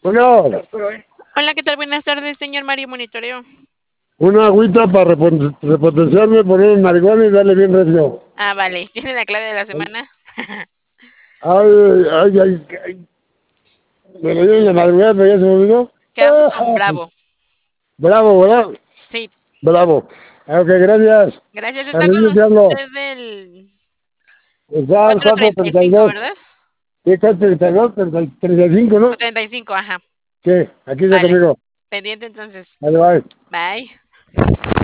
Bueno, Hola, ¿qué tal? Buenas tardes, señor Mario Monitoreo. una agüita para repotenciarme, poner en marihuana y darle bien recio. Ah, vale. ¿Tiene la clave de la semana? Ay, ay, ay, ay, me lo dieron de madrugada, pero ya se me olvidó. Quedamos con Bravo. Bravo, ¿verdad? Sí, Bravo. Ok, gracias. gracias. Está Así con te hablo. usted del Está el 435, 432. ¿verdad? ¿Qué está 32? 35, O ¿no? 35, ajá. ¿Qué? Aquí está Vale. conmigo. Pendiente entonces. Vale, bye. Bye.